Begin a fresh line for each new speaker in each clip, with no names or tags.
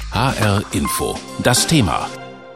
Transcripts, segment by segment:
HR Info. Das Thema.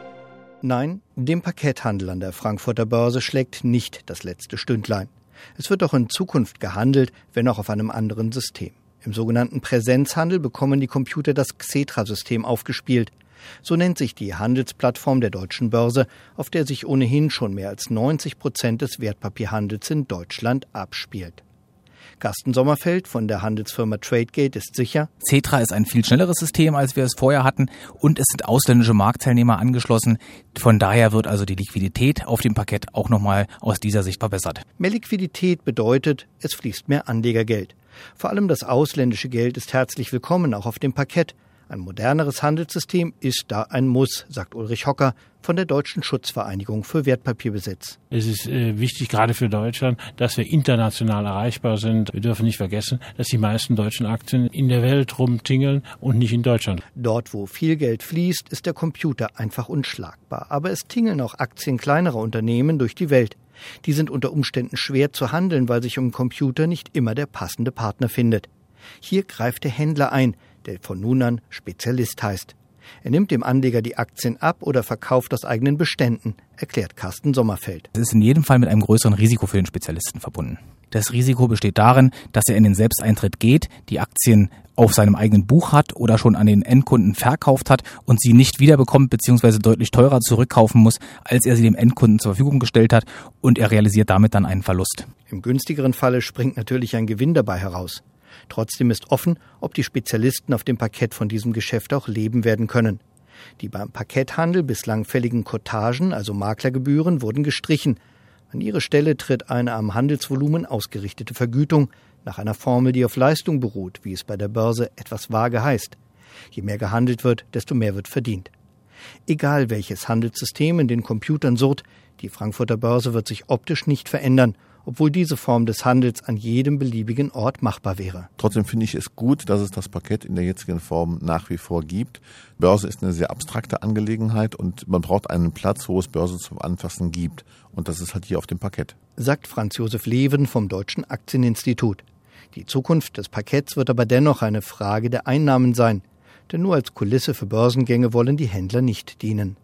Nein, dem Parketthandel an der Frankfurter Börse schlägt nicht das letzte Stündlein. Es wird auch in Zukunft gehandelt, wenn auch auf einem anderen System. Im sogenannten Präsenzhandel bekommen die Computer das Xetra-System aufgespielt. So nennt sich die Handelsplattform der Deutschen Börse, auf der sich ohnehin schon mehr als 90% des Wertpapierhandels in Deutschland abspielt. Carsten Sommerfeld von der Handelsfirma Tradegate ist sicher:
Xetra ist ein viel schnelleres System, als wir es vorher hatten, und es sind ausländische Marktteilnehmer angeschlossen. Von daher wird also die Liquidität auf dem Parkett auch nochmal aus dieser Sicht verbessert.
Mehr Liquidität bedeutet, es fließt mehr Anlegergeld. Vor allem das ausländische Geld ist herzlich willkommen, auch auf dem Parkett. Ein moderneres Handelssystem ist da ein Muss, sagt Ulrich Hocker von der Deutschen Schutzvereinigung für Wertpapierbesitz.
Es ist wichtig, gerade für Deutschland, dass wir international erreichbar sind. Wir dürfen nicht vergessen, dass die meisten deutschen Aktien in der Welt rumtingeln und nicht in Deutschland.
Dort, wo viel Geld fließt, ist der Computer einfach unschlagbar. Aber es tingeln auch Aktien kleinerer Unternehmen durch die Welt. Die sind unter Umständen schwer zu handeln, weil sich im Computer nicht immer der passende Partner findet. Hier greift der Händler ein, der von nun an Spezialist heißt. Er nimmt dem Anleger die Aktien ab oder verkauft aus eigenen Beständen, erklärt Carsten Sommerfeld.
Es ist in jedem Fall mit einem größeren Risiko für den Spezialisten verbunden. Das Risiko besteht darin, dass er in den Selbsteintritt geht, die Aktien auf seinem eigenen Buch hat oder schon an den Endkunden verkauft hat und sie nicht wiederbekommt bzw. deutlich teurer zurückkaufen muss, als er sie dem Endkunden zur Verfügung gestellt hat, und er realisiert damit dann einen Verlust.
Im günstigeren Falle springt natürlich ein Gewinn dabei heraus. Trotzdem ist offen, ob die Spezialisten auf dem Parkett von diesem Geschäft auch leben werden können. Die beim Parketthandel bislang fälligen Cottagen, also Maklergebühren, wurden gestrichen. An ihre Stelle tritt eine am Handelsvolumen ausgerichtete Vergütung nach einer Formel, die auf Leistung beruht, wie es bei der Börse etwas vage heißt. Je mehr gehandelt wird, desto mehr wird verdient. Egal welches Handelssystem in den Computern surrt, die Frankfurter Börse wird sich optisch nicht verändern, obwohl diese Form des Handels an jedem beliebigen Ort machbar wäre.
Trotzdem finde ich es gut, dass es das Parkett in der jetzigen Form nach wie vor gibt. Börse ist eine sehr abstrakte Angelegenheit und man braucht einen Platz, wo es Börse zum Anfassen gibt. Und das ist halt hier auf dem Parkett.
Sagt Franz Josef Leven vom Deutschen Aktieninstitut. Die Zukunft des Parketts wird aber dennoch eine Frage der Einnahmen sein. Denn nur als Kulisse für Börsengänge wollen die Händler nicht dienen.